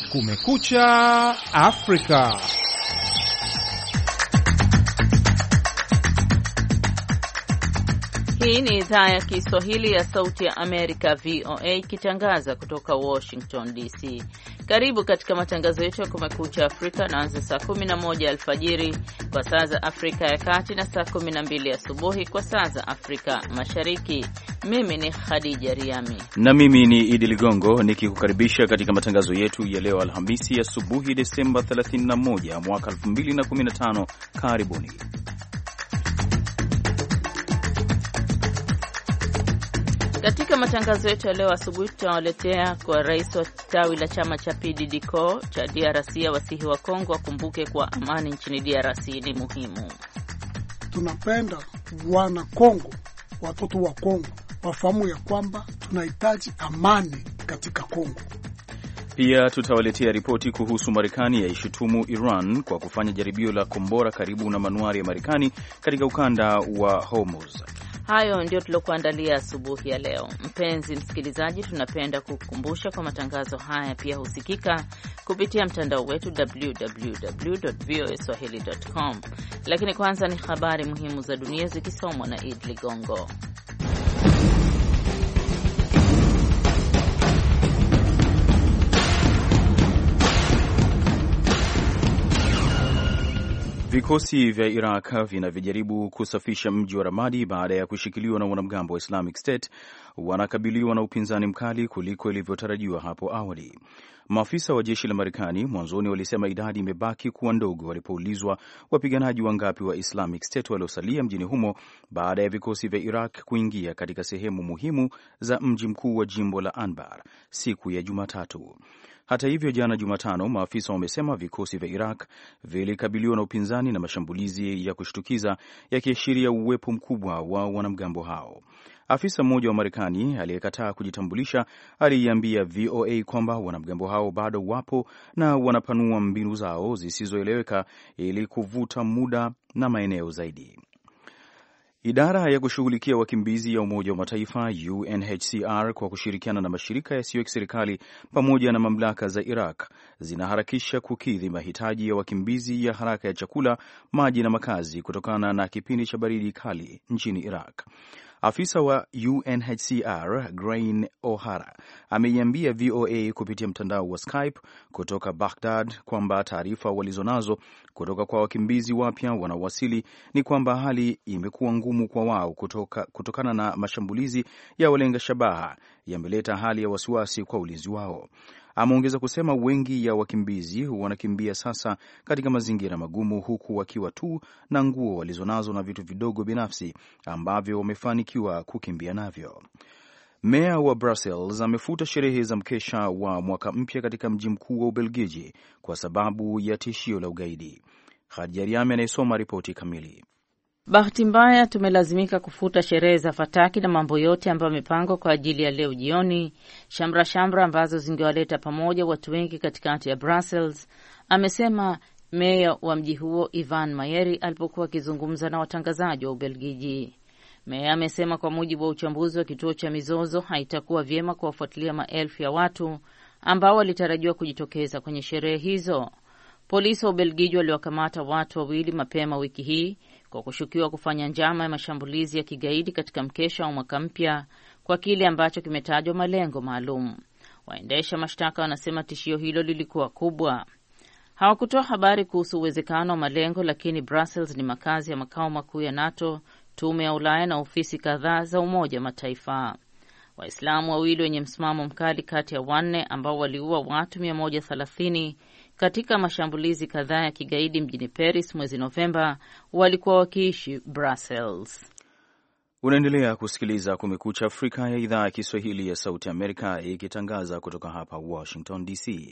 Kumekucha Afrika. Hii ni idhaa ya Kiswahili ya Sauti ya Amerika, VOA, ikitangaza kutoka Washington DC. Karibu katika matangazo yetu ya Kumekucha Afrika, naanza saa 11 alfajiri kwa saa za Afrika ya Kati na saa 12 asubuhi kwa saa za Afrika Mashariki. Mimi ni Khadija Riami na mimi ni Idi Ligongo nikikukaribisha katika matangazo yetu ya leo Alhamisi asubuhi Desemba 31 mwaka 2015. Karibuni. Katika matangazo yetu ya leo asubuhi tutawaletea kwa rais wa tawi la chama cha PDDCO cha DRC wasihi wa Kongo wakumbuke kwa amani nchini DRC ni muhimu. Tunapenda wana Kongo, watoto wa Kongo wafahamu ya kwamba tunahitaji amani katika Kongo. Pia tutawaletea ripoti kuhusu Marekani yaishutumu Iran kwa kufanya jaribio la kombora karibu na manuari ya Marekani katika ukanda wa Hormuz. Hayo ndio tuliokuandalia asubuhi ya leo. Mpenzi msikilizaji, tunapenda kukukumbusha kwa matangazo haya pia husikika kupitia mtandao wetu www.voaswahili.com. Lakini kwanza ni habari muhimu za dunia zikisomwa na Id Ligongo. Vikosi vya Iraq vinavyojaribu kusafisha mji wa Ramadi baada ya kushikiliwa na wanamgambo wa Islamic State wanakabiliwa na upinzani mkali kuliko ilivyotarajiwa hapo awali. Maafisa wa jeshi la Marekani mwanzoni walisema idadi imebaki kuwa ndogo walipoulizwa wapiganaji wangapi wa Islamic State waliosalia mjini humo baada ya vikosi vya Iraq kuingia katika sehemu muhimu za mji mkuu wa jimbo la Anbar siku ya Jumatatu. Hata hivyo, jana Jumatano, maafisa wamesema vikosi vya Iraq vilikabiliwa na upinzani na mashambulizi ya kushtukiza yakiashiria uwepo mkubwa wa wanamgambo hao. Afisa mmoja wa Marekani aliyekataa kujitambulisha aliiambia VOA kwamba wanamgambo hao bado wapo na wanapanua mbinu zao zisizoeleweka ili kuvuta muda na maeneo zaidi. Idara ya kushughulikia wakimbizi ya Umoja wa Mataifa UNHCR kwa kushirikiana na mashirika yasiyo ya kiserikali pamoja na mamlaka za Iraq zinaharakisha kukidhi mahitaji ya wakimbizi ya haraka ya chakula, maji na makazi kutokana na kipindi cha baridi kali nchini Iraq. Afisa wa UNHCR Grain O'Hara ameiambia VOA kupitia mtandao wa Skype kutoka Baghdad kwamba taarifa walizonazo kutoka kwa wakimbizi wapya wanaowasili ni kwamba hali imekuwa ngumu kwa wao kutokana na mashambulizi ya walenga shabaha yameleta hali ya wasiwasi kwa ulinzi wao. Ameongeza kusema wengi ya wakimbizi wanakimbia sasa katika mazingira magumu huku wakiwa tu na nguo walizonazo na vitu vidogo binafsi ambavyo wamefanikiwa kukimbia navyo. Meya wa Brussels amefuta sherehe za mkesha wa mwaka mpya katika mji mkuu wa Ubelgiji kwa sababu ya tishio la ugaidi. Khadija Riami anayesoma ripoti kamili. Bahati mbaya tumelazimika kufuta sherehe za fataki na mambo yote ambayo yamepangwa kwa ajili ya leo jioni, shamra ambazo zingewaleta pamoja watu wengi katikati ya Brussels, amesema meya wa mji huo Ivan Mayeri alipokuwa akizungumza na watangazaji wa Ubelgiji. Meya amesema kwa mujibu wa uchambuzi wa kituo cha mizozo, haitakuwa vyema kuwafuatilia maelfu ya watu ambao walitarajiwa kujitokeza kwenye sherehe hizo. Polisi wa Ubelgiji waliwakamata watu wawili mapema wiki hii kwa kushukiwa kufanya njama ya mashambulizi ya kigaidi katika mkesha wa mwaka mpya kwa kile ambacho kimetajwa malengo maalum. Waendesha mashtaka wanasema tishio hilo lilikuwa kubwa. Hawakutoa habari kuhusu uwezekano wa malengo, lakini Brussels ni makazi ya makao makuu ya NATO, tume ya Ulaya na ofisi kadhaa za Umoja wa Mataifa. Waislamu wawili wenye msimamo mkali kati ya wanne ambao waliua watu 130 katika mashambulizi kadhaa ya kigaidi mjini Paris mwezi Novemba walikuwa wakiishi Brussels. Unaendelea kusikiliza Kumekucha Afrika ya idhaa ya Kiswahili ya Sauti Amerika ikitangaza kutoka hapa Washington DC.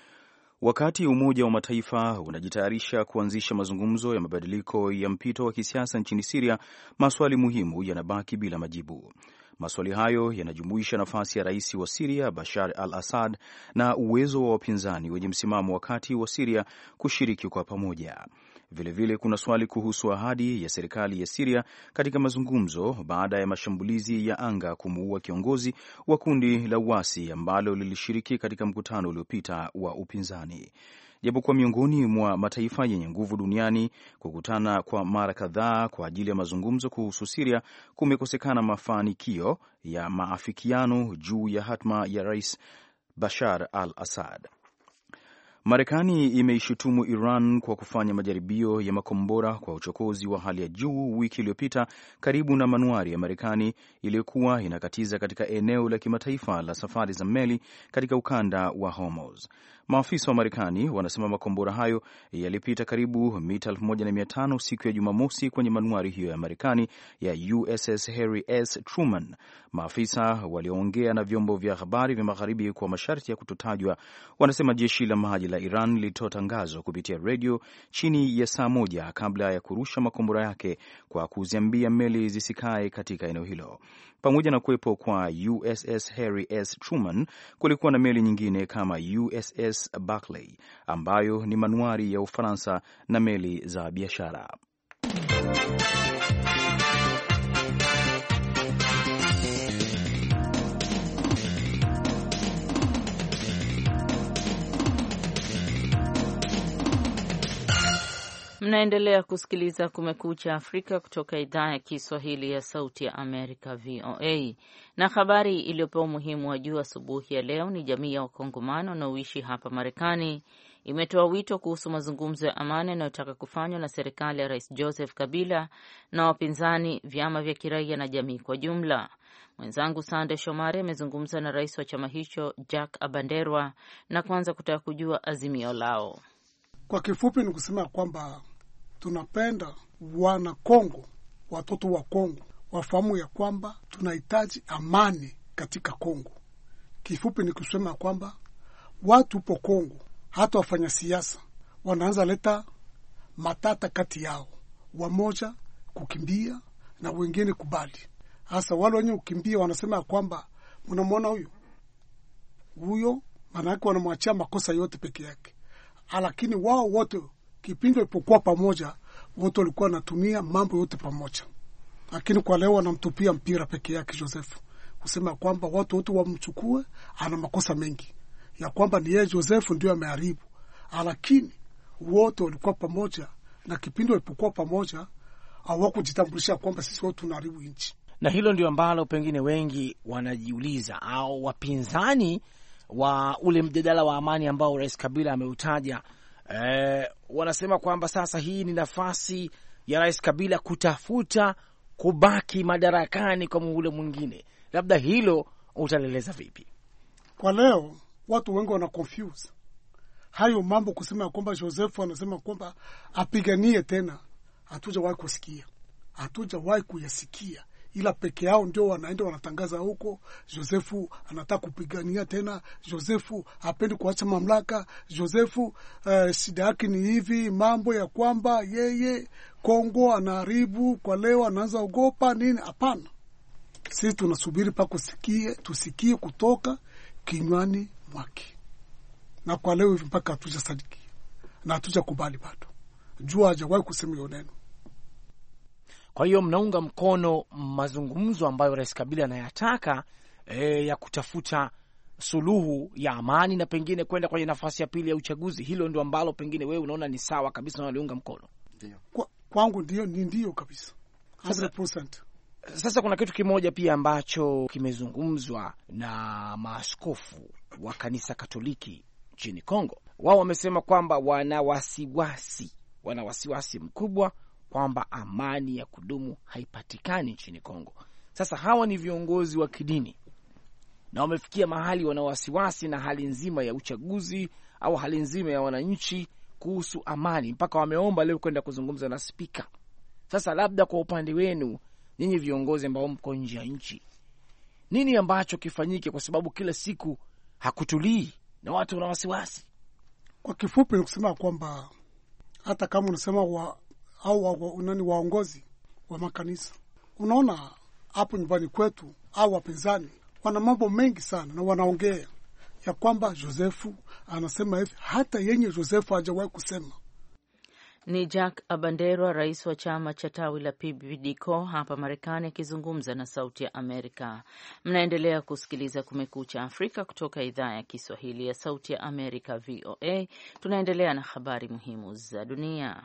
Wakati Umoja wa Mataifa unajitayarisha kuanzisha mazungumzo ya mabadiliko ya mpito wa kisiasa nchini Syria, maswali muhimu yanabaki bila majibu. Maswali hayo yanajumuisha nafasi ya rais wa Syria Bashar al-Assad na uwezo wa wapinzani wenye msimamo wa kati wa Syria kushiriki kwa pamoja. Vilevile kuna swali kuhusu ahadi ya serikali ya Syria katika mazungumzo baada ya mashambulizi ya anga kumuua kiongozi wa kundi la uasi ambalo lilishiriki katika mkutano uliopita wa upinzani. Japokuwa miongoni mwa mataifa yenye nguvu duniani kukutana kwa mara kadhaa kwa ajili ya mazungumzo kuhusu Syria, kumekosekana mafanikio ya maafikiano juu ya hatma ya Rais Bashar al-Assad. Marekani imeishutumu Iran kwa kufanya majaribio ya makombora kwa uchokozi wa hali ya juu wiki iliyopita karibu na manuari ya Marekani iliyokuwa inakatiza katika eneo la kimataifa la safari za meli katika ukanda wa Hormuz. Maafisa wa Marekani wanasema makombora hayo yalipita karibu mita 1500 siku ya Jumamosi kwenye manuari hiyo ya Marekani ya USS Harry S. Truman. Maafisa walioongea na vyombo vya habari vya magharibi kwa masharti ya kutotajwa wanasema jeshi la maji la Iran lilitoa tangazo kupitia redio chini ya saa moja kabla ya kurusha makombora yake kwa kuziambia meli zisikae katika eneo hilo. Pamoja na kuwepo kwa USS Harry S. Truman, kulikuwa na meli nyingine kama USS Barclay ambayo ni manuari ya Ufaransa na meli za biashara. Mnaendelea kusikiliza Kumekucha Afrika kutoka idhaa ya Kiswahili ya Sauti ya Amerika, VOA. Na habari iliyopewa umuhimu wa juu asubuhi ya leo ni jamii ya Wakongomano wanaoishi hapa Marekani imetoa wito kuhusu mazungumzo ya amani yanayotaka kufanywa na serikali ya Rais Joseph Kabila na wapinzani, vyama vya kiraia na jamii kwa jumla. Mwenzangu Sande Shomari amezungumza na rais wa chama hicho Jack Abanderwa na kwanza kutaka kujua azimio lao. Kwa kifupi ni kusema kwamba tunapenda wana Kongo, watoto wa Kongo wafahamu ya kwamba tunahitaji amani katika Kongo. Kifupi ni kusema kwamba watu upo Kongo, hata wafanya siasa wanaanza leta matata kati yao, wamoja kukimbia na wengine kubali. Hasa wale wenye kukimbia wanasema kwamba mnamwona huyo maana yake wanamwachia makosa yote peke yake. Lakini wao wote kipindi walipokuwa pamoja wote walikuwa wanatumia mambo yote pamoja. Lakini kwa leo wanamtupia mpira peke yake Joseph. Kusema kwamba watu wote wamchukue, ana makosa mengi. Ya kwamba ni yeye Joseph ndio ameharibu. Lakini wote walikuwa pamoja na kipindi walipokuwa pamoja hawakujitambulisha kwamba sisi wote tunaharibu nchi. Na hilo ndio ambalo pengine wengi wanajiuliza, au wapinzani wa ule mjadala wa amani ambao Rais Kabila ameutaja. Wanasema kwamba sasa hii ni nafasi ya Rais Kabila kutafuta kubaki madarakani kwa muhula mwingine. Labda hilo utaleleza vipi? Kwa leo watu wengi wana confuse hayo mambo, kusema kwamba Joseph anasema kwamba apiganie tena. Hatujawahi kusikia, hatujawahi kuyasikia, ila peke yao ndio wanaenda wanatangaza huko Josefu anataka kupigania tena, Josefu hapendi kuacha mamlaka, Josefu shida yake ni hivi, mambo ya kwamba yeye Kongo anaharibu kwa leo, anaanza ogopa nini? Hapana, sisi tunasubiri pako tusikie kutoka kinywani mwake, na kwa leo hivi mpaka hatujasadiki na hatujakubali bado, jua hajawahi kusema hiyo neno. Kwa hiyo mnaunga mkono mazungumzo ambayo Rais Kabila anayataka ya kutafuta suluhu ya amani na pengine kwenda kwenye nafasi ya pili ya uchaguzi. Hilo ndio ambalo pengine wewe unaona ni sawa kabisa na waliunga mkono? Ndio. Kwangu ndio kabisa. 100%. Sasa kuna kitu kimoja pia ambacho kimezungumzwa na maaskofu wa kanisa Katoliki nchini Kongo. Wao wamesema kwamba wana wasiwasi mkubwa kwamba amani ya kudumu haipatikani nchini Kongo. Sasa hawa ni viongozi wa kidini na wamefikia mahali wana wasiwasi na hali nzima ya uchaguzi au hali nzima ya wananchi kuhusu amani, mpaka wameomba leo kwenda kuzungumza na spika. Sasa labda kwa upande wenu nyinyi viongozi ambao mko nje ya nchi, nini ambacho kifanyike, kwa sababu kila siku hakutulii na watu wana wasiwasi? Kwa kifupi ni kusema kwamba hata kama unasema waongozi wa makanisa, unaona hapo nyumbani kwetu au wapinzani wana mambo mengi sana na wanaongea ya kwamba Josefu anasema hivi, hata yenye Josefu hajawahi kusema. Ni Jack Abanderwa, rais wa chama cha tawi la PPDCO hapa Marekani, akizungumza na Sauti ya Amerika. Mnaendelea kusikiliza Kumekucha Afrika kutoka idhaa ya Kiswahili ya Sauti ya Amerika, VOA. Tunaendelea na habari muhimu za dunia.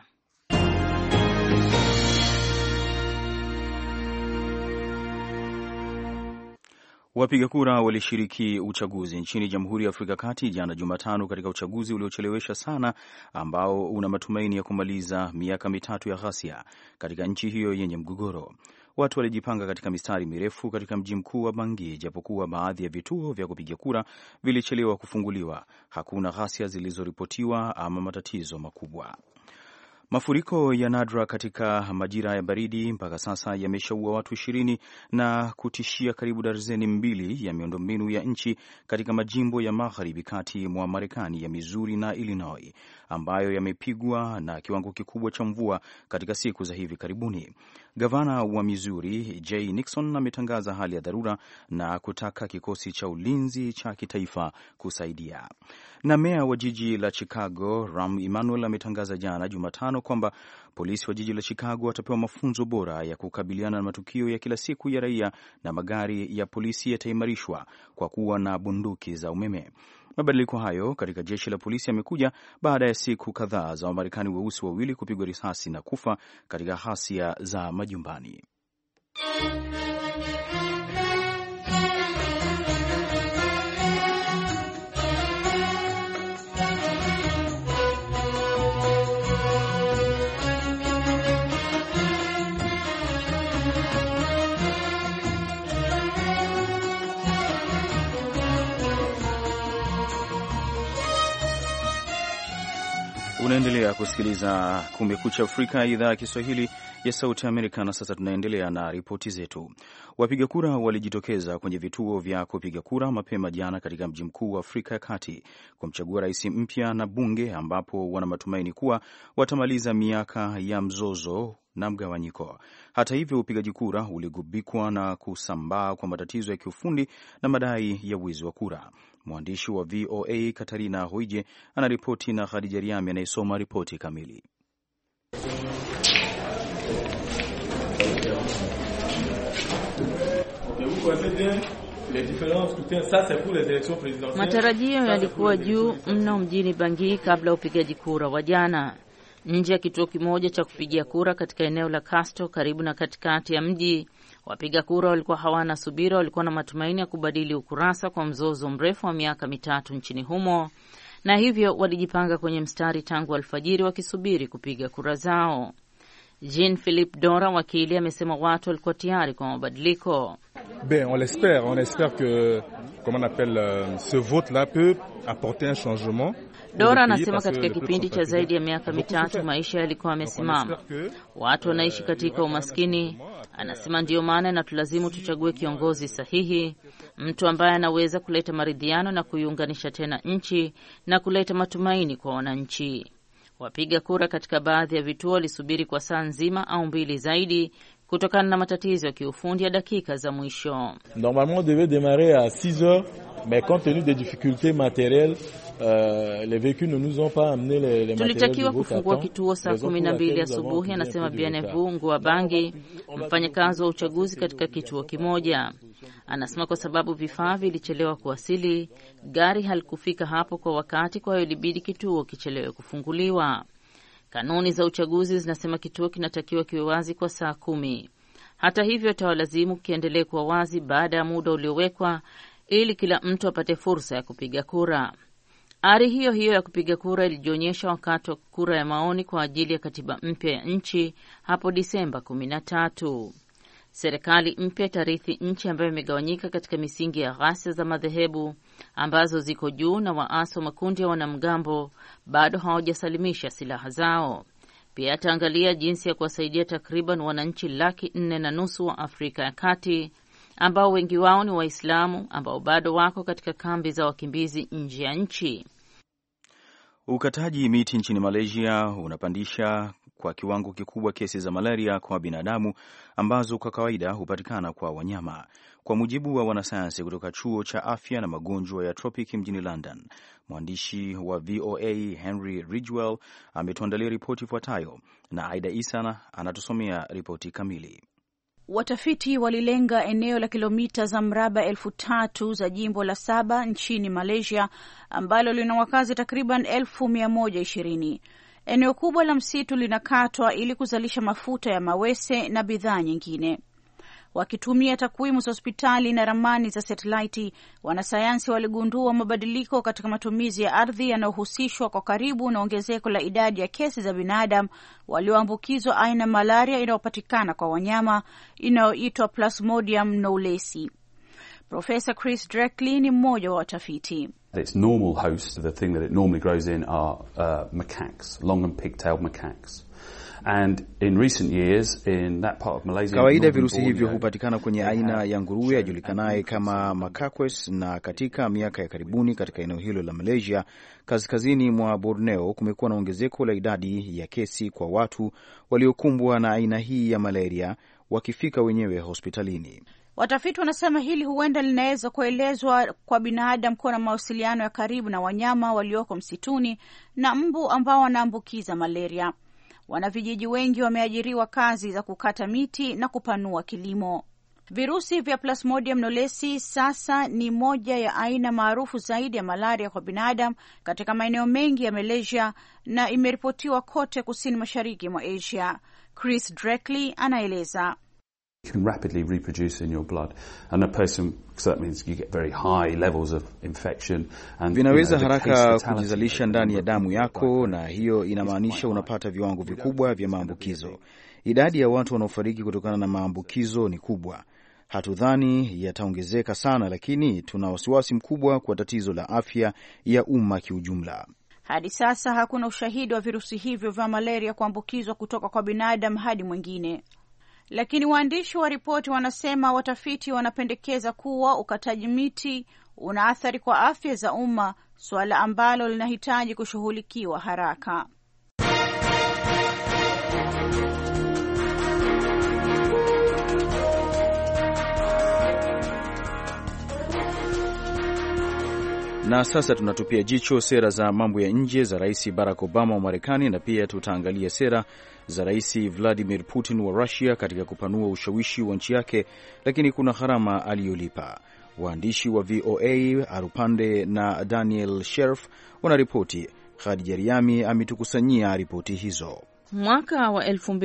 Wapiga kura walishiriki uchaguzi nchini Jamhuri ya Afrika Kati jana Jumatano katika uchaguzi uliochelewesha sana ambao una matumaini ya kumaliza miaka mitatu ya ghasia katika nchi hiyo yenye mgogoro. Watu walijipanga katika mistari mirefu katika mji mkuu wa Bangui, japokuwa baadhi ya vituo vya kupiga kura vilichelewa kufunguliwa. Hakuna ghasia zilizoripotiwa ama matatizo makubwa. Mafuriko ya nadra katika majira ya baridi mpaka sasa yameshaua watu 20 na kutishia karibu darzeni 2 ya miundombinu ya nchi katika majimbo ya magharibi kati mwa Marekani ya Missouri na Illinois, ambayo yamepigwa na kiwango kikubwa cha mvua katika siku za hivi karibuni. Gavana wa Missouri Jay Nixon ametangaza hali ya dharura na kutaka kikosi cha ulinzi cha kitaifa kusaidia. Na meya wa jiji la Chicago Rahm Emanuel ametangaza jana Jumatano kwamba polisi wa jiji la Chicago watapewa mafunzo bora ya kukabiliana na matukio ya kila siku ya raia, na magari ya polisi yataimarishwa kwa kuwa na bunduki za umeme. Mabadiliko hayo katika jeshi la polisi yamekuja baada ya siku kadhaa za Wamarekani weusi wawili kupigwa risasi na kufa katika ghasia za majumbani. Unaendelea kusikiliza Kumekucha Afrika, idhaa ya Kiswahili ya Sauti Amerika. Na sasa tunaendelea na ripoti zetu. Wapiga kura walijitokeza kwenye vituo vya kupiga kura mapema jana katika mji mkuu wa Afrika ya Kati kumchagua rais mpya na bunge, ambapo wana matumaini kuwa watamaliza miaka ya mzozo na mgawanyiko. Hata hivyo, upigaji kura uligubikwa na kusambaa kwa matatizo ya kiufundi na madai ya wizi wa kura. Mwandishi wa VOA Katarina Hoije anaripoti na Khadija Riami anayesoma ripoti kamili. Matarajio yalikuwa juu mno mjini Bangui kabla upigaji kura wa jana. Nje ya kituo kimoja cha kupigia kura katika eneo la Castro karibu na katikati ya mji, wapiga kura walikuwa hawana subira. Walikuwa na matumaini ya kubadili ukurasa kwa mzozo mrefu wa miaka mitatu nchini humo, na hivyo walijipanga kwenye mstari tangu alfajiri wakisubiri kupiga kura zao. Jean-Philippe Dora, wakili, amesema watu walikuwa tayari kwa mabadiliko. Ben, on espère que comment on appelle ce vote là peut apporter un changement. Dora anasema katika kipindi cha zaidi ya miaka mitatu maisha yalikuwa yamesimama. Watu wanaishi katika umaskini. Anasema ndiyo maana inatulazimu tuchague kiongozi sahihi, mtu ambaye anaweza kuleta maridhiano na kuiunganisha tena nchi na kuleta matumaini kwa wananchi. Wapiga kura katika baadhi ya vituo walisubiri kwa saa nzima au mbili zaidi kutokana na matatizo ya kiufundi ya dakika za mwisho. Normalement on devait démarrer à 6 heures, mais compte tenu des difficultés matérielles, les véhicules ne nous ont pas amené les matériels. Tulitakiwa kufungua kituo saa 12 asubuhi, anasema Bienvenue Ngwabangi, mfanyakazi wa uchaguzi katika kituo kimoja. Anasema kwa sababu vifaa vilichelewa kuwasili, gari halikufika hapo kwa wakati, kwa hiyo ilibidi kituo kichelewe kufunguliwa. Kanuni za uchaguzi zinasema kituo kinatakiwa kiwe wazi kwa saa 10. Hata hivyo, tawalazimu kiendelee kuwa wazi baada ya muda uliowekwa ili kila mtu apate fursa ya kupiga kura. Ari hiyo hiyo ya kupiga kura ilijionyesha wakati wa kura ya maoni kwa ajili ya katiba mpya ya nchi hapo Disemba 13. Serikali mpya itarithi nchi ambayo imegawanyika katika misingi ya ghasia za madhehebu ambazo ziko juu, na waasi wa makundi ya wanamgambo bado hawajasalimisha silaha zao. Pia ataangalia jinsi ya kuwasaidia takriban wananchi 4.5 wa Afrika ya Kati ambao wengi wao ni Waislamu ambao bado wako katika kambi za wakimbizi nje ya nchi. Ukataji miti nchini Malaysia unapandisha kwa kiwango kikubwa kesi za malaria kwa binadamu ambazo kwa kawaida hupatikana kwa wanyama, kwa mujibu wa wanasayansi kutoka chuo cha afya na magonjwa ya tropiki mjini London. Mwandishi wa VOA Henry Ridgwell ametuandalia ripoti ifuatayo na Aida Isa anatusomea ripoti kamili. Watafiti walilenga eneo la kilomita za mraba 3,000 za jimbo la Sabah nchini Malaysia ambalo lina wakazi takriban 120,000. Eneo kubwa la msitu linakatwa ili kuzalisha mafuta ya mawese na bidhaa nyingine. Wakitumia takwimu za hospitali na ramani za satelaiti, wanasayansi waligundua mabadiliko katika matumizi ya ardhi yanayohusishwa kwa karibu na ongezeko la idadi ya kesi za binadamu walioambukizwa aina malaria inayopatikana kwa wanyama inayoitwa Plasmodium knowlesi. Profesa Chris Dreckley ni mmoja wa watafiti. Its normal host, the thing that it normally grows in, are macaques, long and pigtailed macaques. And in recent years in that part of Malaysia, kawaida virusi hivyo hupatikana kwenye aina ya nguruwe ajulikanaye kama macaques, na katika miaka ya karibuni katika eneo hilo la Malaysia kaskazini mwa Borneo kumekuwa na ongezeko la idadi ya kesi kwa watu waliokumbwa na aina hii ya malaria wakifika wenyewe hospitalini. Watafiti wanasema hili huenda linaweza kuelezwa kwa binadamu kuwa na mawasiliano ya karibu na wanyama walioko msituni na mbu ambao wanaambukiza malaria. Wanavijiji wengi wameajiriwa kazi za kukata miti na kupanua kilimo. Virusi vya Plasmodium knowlesi sasa ni moja ya aina maarufu zaidi ya malaria kwa binadamu katika maeneo mengi ya Malaysia na imeripotiwa kote kusini mashariki mwa Asia. Chris Dreckley anaeleza. You can rapidly reproduce in your blood, and a person, so that means you get very high levels of infection, and vinaweza haraka kujizalisha ndani ya damu yako, na hiyo inamaanisha unapata viwango vikubwa vya maambukizo. Idadi ya watu wanaofariki kutokana na maambukizo ni kubwa. Hatudhani yataongezeka sana, lakini tuna wasiwasi mkubwa kwa tatizo la afya ya umma kiujumla. Hadi sasa hakuna ushahidi wa virusi hivyo vya malaria kuambukizwa kutoka kwa binadamu hadi mwingine. Lakini waandishi wa ripoti wanasema watafiti wanapendekeza kuwa ukataji miti una athari kwa afya za umma, suala ambalo linahitaji kushughulikiwa haraka. Na sasa tunatupia jicho sera za mambo ya nje za Rais Barack Obama wa Marekani, na pia tutaangalia sera za Rais Vladimir Putin wa Russia katika kupanua ushawishi wa nchi yake, lakini kuna gharama aliyolipa. Waandishi wa VOA Arupande na Daniel Sherf wanaripoti. Khadija Riami ametukusanyia ripoti hizo. Mwaka wa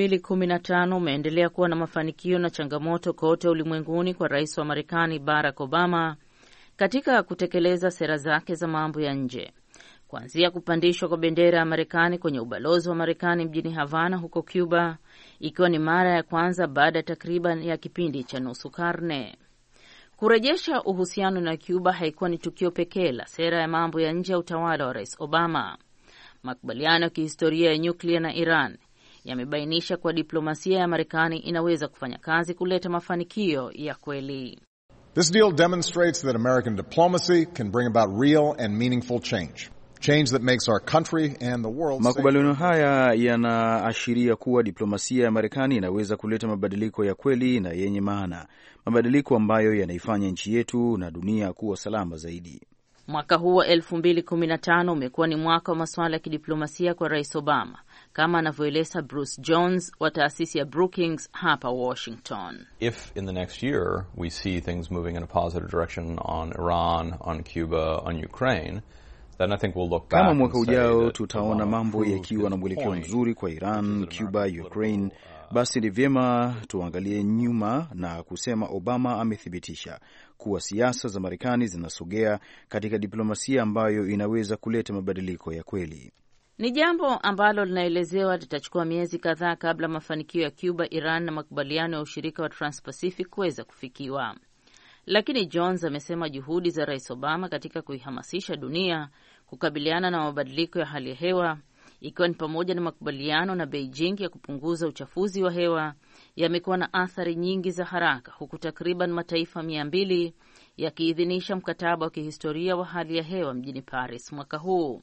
2015 umeendelea kuwa na mafanikio na changamoto kote ulimwenguni kwa Rais wa Marekani Barack Obama katika kutekeleza sera zake za mambo ya nje, kuanzia kupandishwa kwa bendera ya Marekani kwenye ubalozi wa Marekani mjini Havana huko Cuba, ikiwa ni mara ya kwanza baada ya takriban ya kipindi cha nusu karne. Kurejesha uhusiano na Cuba haikuwa ni tukio pekee la sera ya mambo ya nje ya utawala wa Rais Obama. Makubaliano ya kihistoria ya nyuklia na Iran yamebainisha kwa diplomasia ya Marekani inaweza kufanya kazi kuleta mafanikio ya kweli. This deal demonstrates that American diplomacy can bring about real and meaningful change. Change that makes our country and the world safer. Makubaliano haya yanaashiria kuwa diplomasia ya Marekani inaweza kuleta mabadiliko ya kweli na yenye maana, mabadiliko ambayo yanaifanya nchi yetu na dunia kuwa salama zaidi. Mwaka huu wa 2015 umekuwa ni mwaka wa masuala ya kidiplomasia kwa Rais Obama, kama anavyoeleza Bruce Jones wa taasisi ya Brookings hapa Washington. If in the next year we see things moving in a positive direction on Iran, on Cuba, on Ukraine, then I think we'll look back. Kama mwaka ujao tutaona mambo yakiwa na mwelekeo mzuri kwa Iran, Cuba, Ukraine, basi ni vyema tuangalie nyuma na kusema Obama amethibitisha kuwa siasa za Marekani zinasogea katika diplomasia ambayo inaweza kuleta mabadiliko ya kweli. Ni jambo ambalo linaelezewa litachukua miezi kadhaa kabla mafanikio ya Cuba, Iran na makubaliano ya ushirika wa Trans-Pacific kuweza kufikiwa. Lakini Jones amesema juhudi za Rais Obama katika kuihamasisha dunia kukabiliana na mabadiliko ya hali ya hewa, ikiwa ni pamoja na makubaliano na Beijing ya kupunguza uchafuzi wa hewa, yamekuwa na athari nyingi za haraka, huku takriban mataifa 200 yakiidhinisha mkataba wa kihistoria wa hali ya hewa mjini Paris mwaka huu.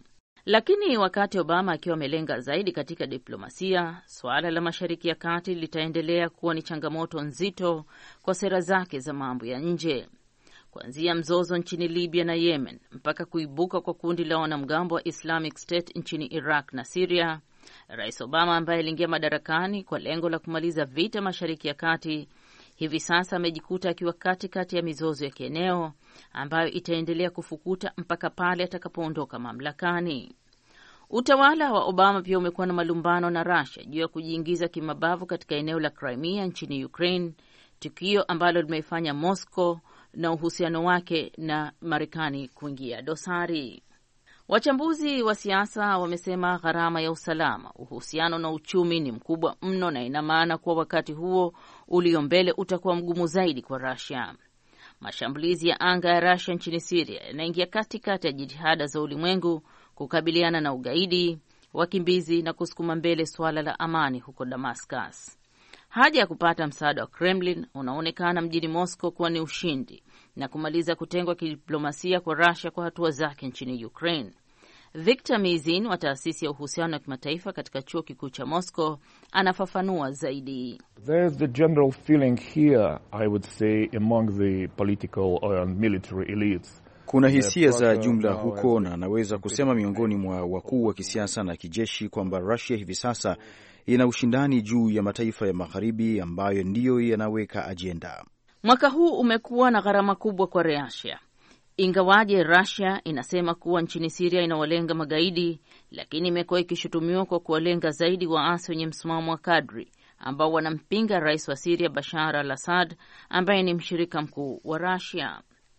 Lakini wakati Obama akiwa amelenga zaidi katika diplomasia, suala la Mashariki ya Kati litaendelea kuwa ni changamoto nzito kwa sera zake za mambo ya nje. Kuanzia mzozo nchini Libya na Yemen mpaka kuibuka kwa kundi la wanamgambo wa Islamic State nchini Iraq na Syria, Rais Obama ambaye aliingia madarakani kwa lengo la kumaliza vita Mashariki ya Kati, hivi sasa amejikuta akiwa katikati ya mizozo ya kieneo ambayo itaendelea kufukuta mpaka pale atakapoondoka mamlakani. Utawala wa Obama pia umekuwa na malumbano na Russia juu ya kujiingiza kimabavu katika eneo la Crimea nchini Ukraine, tukio ambalo limeifanya Moscow na uhusiano wake na Marekani kuingia dosari. Wachambuzi wa siasa wamesema gharama ya usalama, uhusiano na uchumi ni mkubwa mno, na ina maana kuwa wakati huo ulio mbele utakuwa mgumu zaidi kwa Russia. Mashambulizi ya anga ya Russia nchini Syria yanaingia katikati ya jitihada za ulimwengu kukabiliana na ugaidi, wakimbizi na kusukuma mbele suala la amani huko Damascus. Haja ya kupata msaada wa Kremlin unaonekana mjini Moscow kuwa ni ushindi na kumaliza kutengwa kidiplomasia kwa Russia kwa hatua zake nchini Ukraine. Victor Mizin wa taasisi ya uhusiano wa kimataifa katika chuo kikuu cha Moscow anafafanua zaidi. There's the general feeling here, I would say, among the political and military elites. Kuna hisia za jumla huko, na naweza kusema miongoni mwa wakuu wa kisiasa na kijeshi kwamba Russia hivi sasa ina ushindani juu ya mataifa ya magharibi ambayo ndiyo yanaweka ajenda. Mwaka huu umekuwa na gharama kubwa kwa Russia. Ingawaje Russia inasema kuwa nchini Syria inawalenga magaidi, lakini imekuwa ikishutumiwa kwa kuwalenga zaidi waasi wenye msimamo wa kadri ambao wanampinga rais wa Syria Bashar al-Assad ambaye ni mshirika mkuu wa Russia.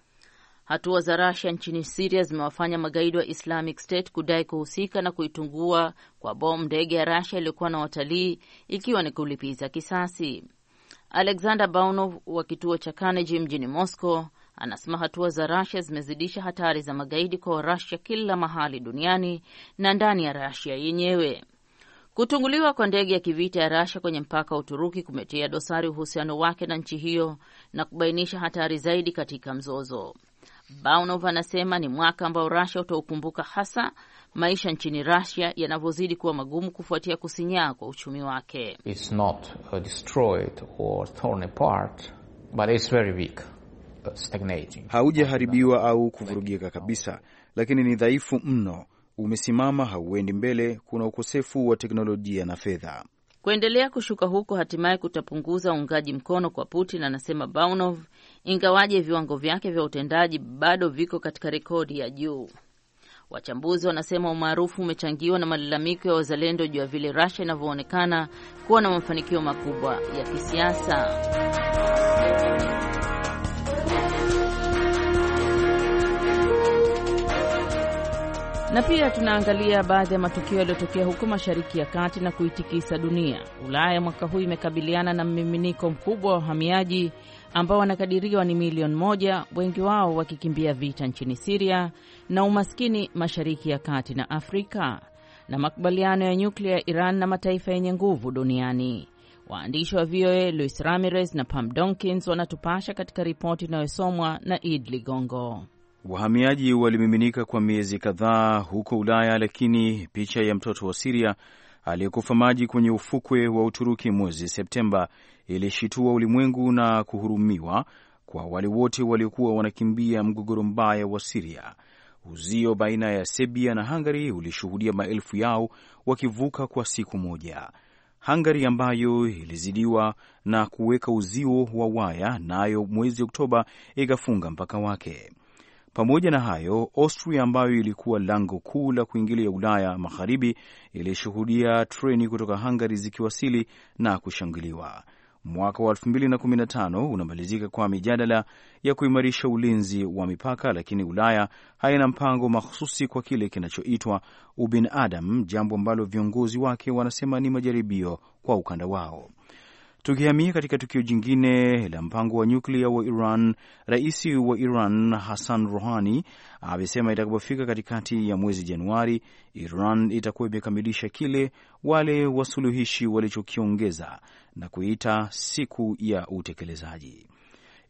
Hatua za Russia nchini Syria zimewafanya magaidi wa Islamic State kudai kuhusika na kuitungua kwa bomu ndege ya Russia iliyokuwa na watalii, ikiwa ni kulipiza kisasi. Alexander Baunov wa kituo cha Carnegie mjini Moscow anasema hatua za Russia zimezidisha hatari za magaidi kwa Russia kila mahali duniani na ndani ya Russia yenyewe. Kutunguliwa kwa ndege ya kivita ya Russia kwenye mpaka wa Uturuki kumetia dosari uhusiano wake na nchi hiyo na kubainisha hatari zaidi katika mzozo. Baunov anasema ni mwaka ambao Russia utaukumbuka, hasa maisha nchini Russia yanavyozidi kuwa magumu kufuatia kusinyaa kwa uchumi wake. It's not destroyed or torn apart, but it's very weak, stagnating. Haujaharibiwa au kuvurugika kabisa, lakini ni dhaifu mno, umesimama, hauendi mbele, kuna ukosefu wa teknolojia na fedha. Kuendelea kushuka huko hatimaye kutapunguza uungaji mkono kwa Putin, anasema Baunov, ingawaje viwango vyake vya utendaji bado viko katika rekodi ya juu. Wachambuzi wanasema umaarufu umechangiwa na malalamiko ya wazalendo juu ya vile Russia inavyoonekana kuwa na mafanikio makubwa ya kisiasa. Na pia tunaangalia baadhi ya matukio yaliyotokea huko Mashariki ya Kati na kuitikisa dunia. Ulaya mwaka huu imekabiliana na mmiminiko mkubwa wa wahamiaji ambao wanakadiriwa ni milioni 1, wengi wao wakikimbia vita nchini Syria na umaskini Mashariki ya Kati na Afrika, na makubaliano ya nyuklia ya Iran na mataifa yenye nguvu duniani. Waandishi wa VOA Luis Ramirez na Pam Donkins wanatupasha katika ripoti inayosomwa na Id Ligongo. Wahamiaji walimiminika kwa miezi kadhaa huko Ulaya, lakini picha ya mtoto wa Syria aliyekufa maji kwenye ufukwe wa Uturuki mwezi Septemba ilishitua ulimwengu na kuhurumiwa kwa wale wote waliokuwa wanakimbia mgogoro mbaya wa Syria. Uzio baina ya Serbia na Hungary ulishuhudia maelfu yao wakivuka kwa siku moja. Hungary ambayo ilizidiwa na kuweka uzio wa waya, nayo mwezi Oktoba ikafunga mpaka wake. Pamoja na hayo, Austria ambayo ilikuwa lango kuu la kuingilia Ulaya Magharibi ilishuhudia treni kutoka Hungary zikiwasili na kushangiliwa. Mwaka wa 2015 unamalizika kwa mijadala ya kuimarisha ulinzi wa mipaka, lakini Ulaya haina mpango mahsusi kwa kile kinachoitwa ubinadamu, jambo ambalo viongozi wake wanasema ni majaribio kwa ukanda wao. Tukihamia katika tukio jingine la mpango wa nyuklia wa Iran, rais wa Iran Hassan Rouhani amesema itakapofika katikati ya mwezi Januari, Iran itakuwa imekamilisha kile wale wasuluhishi walichokiongeza na kuita siku ya utekelezaji.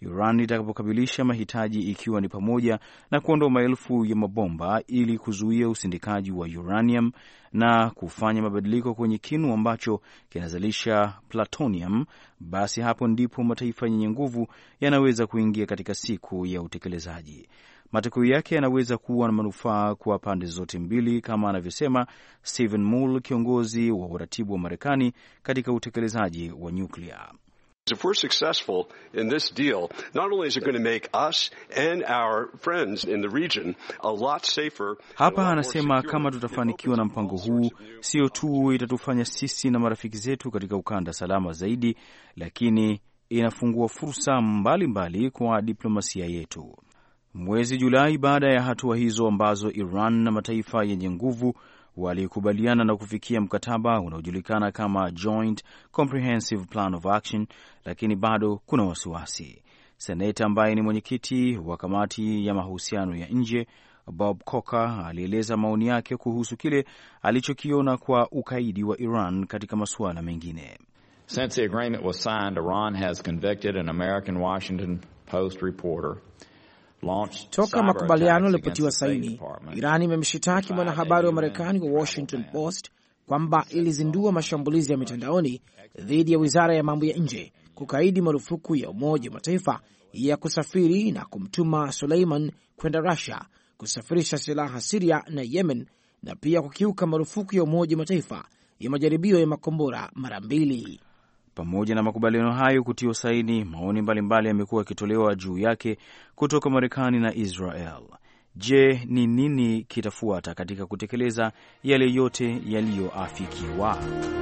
Iran itakapokamilisha mahitaji, ikiwa ni pamoja na kuondoa maelfu ya mabomba ili kuzuia usindikaji wa uranium na kufanya mabadiliko kwenye kinu ambacho kinazalisha plutonium, basi hapo ndipo mataifa yenye nguvu yanaweza kuingia katika siku ya utekelezaji. Matokeo yake yanaweza kuwa na manufaa kwa pande zote mbili, kama anavyosema Stephen Mull, kiongozi wa uratibu wa Marekani katika utekelezaji wa nyuklia. If we're successful in this deal, not only is it going to make us and our friends in the region a lot safer. Hapa anasema kama tutafanikiwa na mpango huu, sio tu itatufanya sisi na marafiki zetu katika ukanda salama zaidi, lakini inafungua fursa mbalimbali kwa diplomasia yetu. Mwezi Julai, baada ya hatua hizo ambazo Iran na mataifa yenye nguvu walikubaliana na kufikia mkataba unaojulikana kama Joint Comprehensive Plan of Action, lakini bado kuna wasiwasi. Seneta ambaye ni mwenyekiti wa kamati ya mahusiano ya nje, Bob Corker, alieleza maoni yake kuhusu kile alichokiona kwa ukaidi wa Iran katika masuala mengine. Since the agreement was signed, Iran has convicted an American Washington Post reporter. Toka makubaliano yalipotiwa saini, Iran imemshitaki mwanahabari wa Marekani wa Washington Post kwamba ilizindua mashambulizi ya mitandaoni dhidi ya wizara ya mambo ya nje, kukaidi marufuku ya Umoja wa Mataifa ya kusafiri na kumtuma Suleiman kwenda Russia kusafirisha silaha Syria na Yemen, na pia kukiuka marufuku ya Umoja wa Mataifa ya majaribio ya makombora mara 2. Pamoja na makubaliano hayo kutiwa saini, maoni mbalimbali yamekuwa yakitolewa juu yake kutoka Marekani na Israel. Je, ni nini kitafuata katika kutekeleza yale yote yaliyoafikiwa?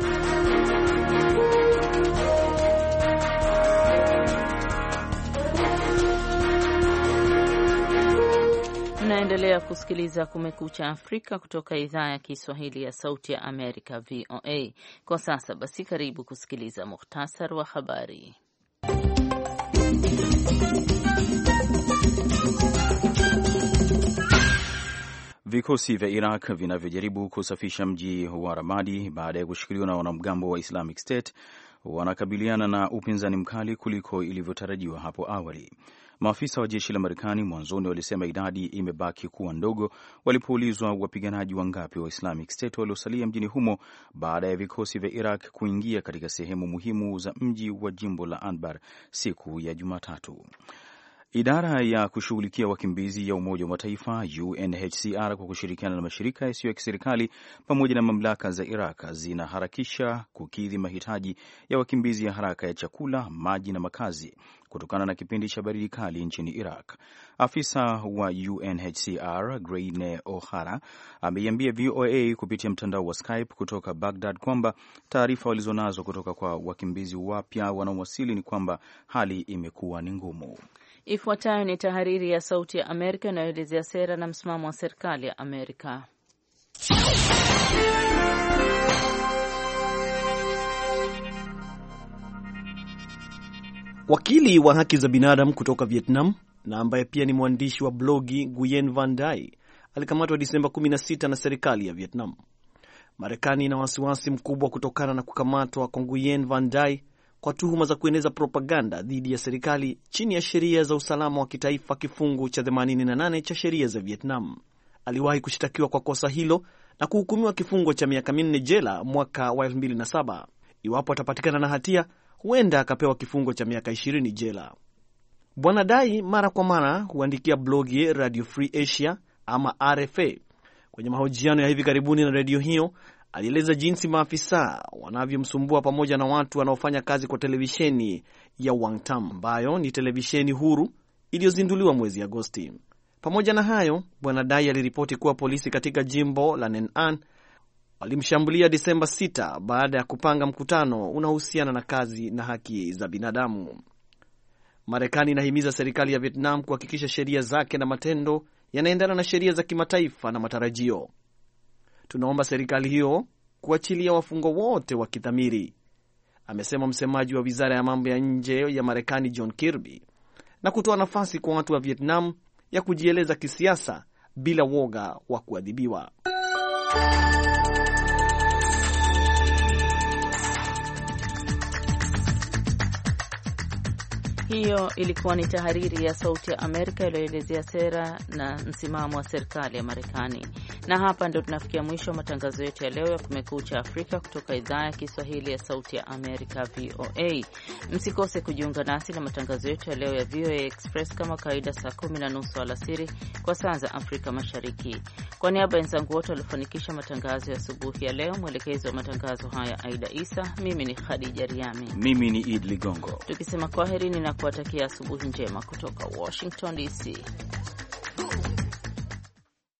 Tunaendelea kusikiliza Kumekucha Afrika kutoka idhaa ya Kiswahili ya Sauti ya Amerika, VOA. Kwa sasa basi, karibu kusikiliza muhtasari wa habari. Vikosi vya Iraq vinavyojaribu kusafisha mji wa Ramadi baada ya kushikiliwa na wanamgambo wa Islamic State wanakabiliana na upinzani mkali kuliko ilivyotarajiwa hapo awali. Maafisa wa jeshi la Marekani mwanzoni walisema idadi imebaki kuwa ndogo walipoulizwa wapiganaji wangapi wa Islamic State waliosalia mjini humo baada ya vikosi vya Iraq kuingia katika sehemu muhimu za mji wa jimbo la Anbar siku ya Jumatatu. Idara ya kushughulikia wakimbizi ya Umoja wa Mataifa UNHCR kwa kushirikiana na mashirika yasiyo ya kiserikali pamoja na mamlaka za Iraq zinaharakisha kukidhi mahitaji ya wakimbizi ya haraka ya chakula, maji na makazi kutokana na kipindi cha baridi kali nchini Iraq. Afisa wa UNHCR Graine O'Hara ameiambia VOA kupitia mtandao wa Skype kutoka Baghdad kwamba taarifa walizonazo kutoka kwa wakimbizi wapya wanaowasili ni kwamba hali imekuwa ni ngumu. Ifuatayo ni tahariri ya Sauti ya Amerika inayoelezea sera na msimamo wa serikali ya Amerika. Wakili wa haki za binadamu kutoka Vietnam na ambaye pia ni mwandishi wa blogi Nguyen Van Dai alikamatwa Disemba 16 na serikali ya Vietnam. Marekani ina wasiwasi mkubwa kutokana na kukamatwa kwa Nguyen Van Dai kwa tuhuma za kueneza propaganda dhidi ya serikali chini ya sheria za usalama wa kitaifa kifungu cha 88 cha sheria za Vietnam. Aliwahi kushtakiwa kwa kosa hilo na kuhukumiwa kifungo cha miaka 4 jela mwaka wa 2007. Iwapo atapatikana na hatia, huenda akapewa kifungo cha miaka 20 jela. Bwana Dai mara kwa mara huandikia blogi Radio Free Asia ama RFA. Kwenye mahojiano ya hivi karibuni na radio hiyo, alieleza jinsi maafisa wanavyomsumbua pamoja na watu wanaofanya kazi kwa televisheni ya Wangtam ambayo ni televisheni huru iliyozinduliwa mwezi Agosti. Pamoja na hayo, Bwana Dai aliripoti kuwa polisi katika jimbo la Ninh An walimshambulia Disemba 6 baada ya kupanga mkutano unaohusiana na kazi na haki za binadamu. Marekani inahimiza serikali ya Vietnam kuhakikisha sheria zake na matendo yanaendana na sheria za kimataifa na matarajio. Tunaomba serikali hiyo kuachilia wafungwa wote wa kidhamiri, amesema msemaji wa Wizara ya Mambo ya Nje ya Marekani John Kirby, na kutoa nafasi kwa watu wa Vietnam ya kujieleza kisiasa bila woga wa kuadhibiwa. Hiyo ilikuwa ni tahariri ya Sauti ya Amerika iliyoelezea sera na msimamo wa serikali ya Marekani. Na hapa ndio tunafikia mwisho wa matangazo yetu ya leo ya Kumekucha Afrika kutoka idhaa ya Kiswahili ya Sauti ya Amerika, VOA. Msikose kujiunga nasi na matangazo yetu ya leo ya VOA Express kama kawaida saa 10:30 alasiri kwa saa za Afrika Mashariki. Kwa niaba ya wenzangu wote waliofanikisha matangazo ya asubuhi ya leo, mwelekezi wa matangazo haya Aida Isa, mimi ni Khadija Riami, mimi ni Id Ligongo, tukisema kwaherini na kuwatakia asubuhi njema kutoka Washington DC.